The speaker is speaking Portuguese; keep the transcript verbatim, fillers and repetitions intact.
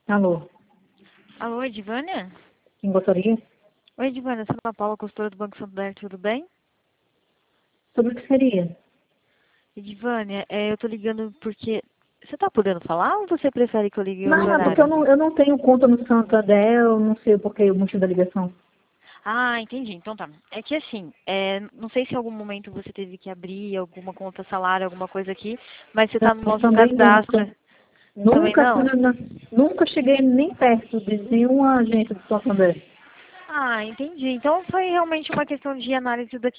Alô, Alô, Edivânia? quem gostaria? Oi, Edivânia, sou a Paula, consultora do Banco Santander, tudo bem? Sobre o que seria? Edivânia, é, eu tô ligando porque... Você tá podendo falar ou você prefere que eu ligue em outro Não, é porque eu horário? não, eu não tenho conta no Santander, eu não sei o porquê, o motivo da ligação. Ah, entendi. Então tá. É que assim, é, não sei se em algum momento você teve que abrir alguma conta salário, alguma coisa aqui, mas você tá no Não, nosso também cadastro. nunca. Também Nunca fui não? na, na- nunca cheguei nem perto de nenhuma agência do Santander. Ah, entendi. Então foi realmente uma questão de análise daqui